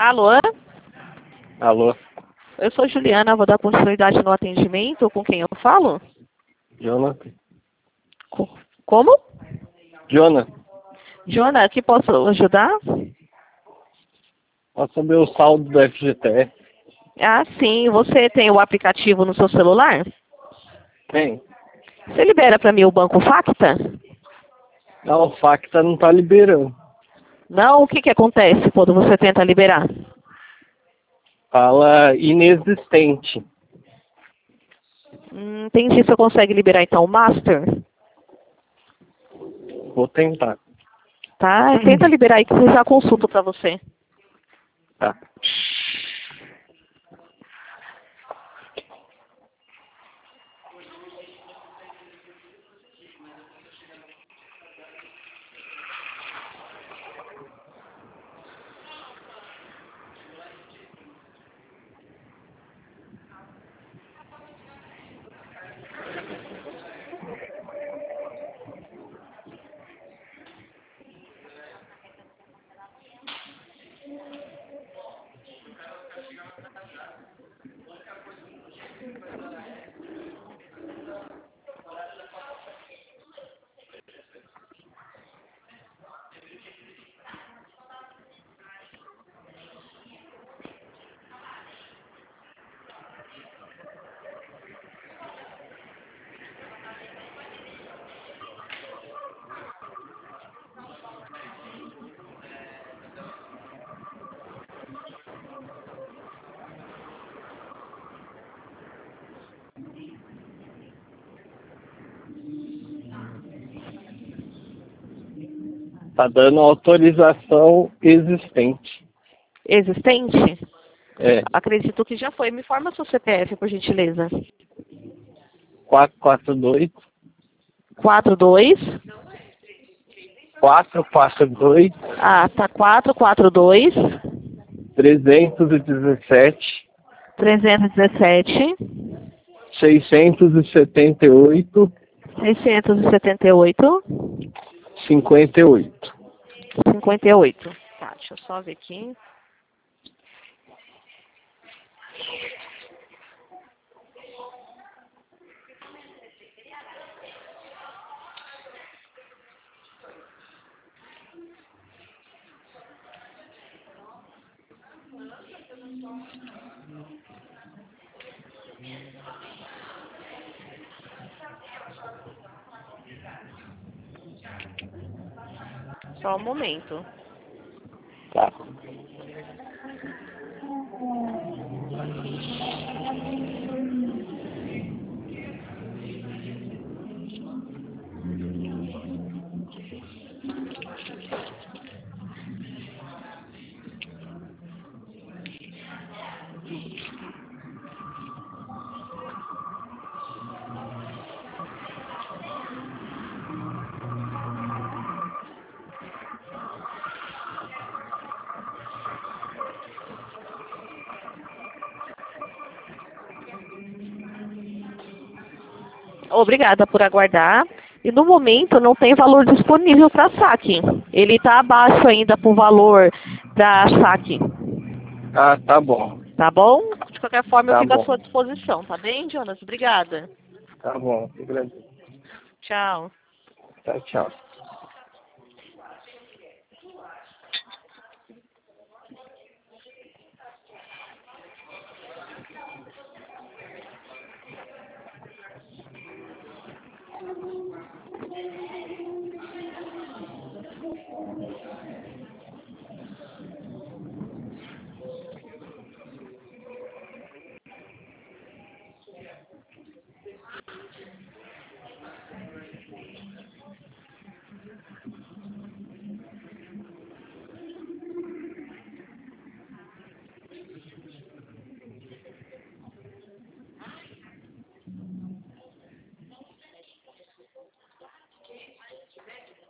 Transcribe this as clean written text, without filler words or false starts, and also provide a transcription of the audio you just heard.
Alô? Alô, Eu sou Juliana, vou dar continuidade no atendimento. Com quem eu falo? Jonathan? Como? Jonathan, Jona, que posso ajudar? posso saber o saldo do FGTS? Ah, sim. Você tem o aplicativo no seu celular? Tem. Você libera para mim o Banco Facta? Não, o Facta não tá liberando. Não? O que acontece quando você tenta liberar? Fala inexistente. Entendi. Você consegue liberar então o Master? Vou tentar. Tá? Tenta liberar aí que eu já consulto para você. Tá. Tá dando autorização existente. Existente? É, Acredito que já foi. Me informa seu CPF, por gentileza. 442 42. 442 Ah, tá. 442 317 317 678 678 58. 58. Tá, deixa eu só ver aqui. Só um momento. Tá. Obrigada por aguardar. E no momento não tem valor disponível para saque. Ele está abaixo ainda para o valor para saque. Ah, tá bom. Tá bom? De qualquer forma, eu Tá fico à bom. sua disposição, tá bem, Jonas? Obrigada. Tá bom. Que grande. Tchau. Tchau, tchau.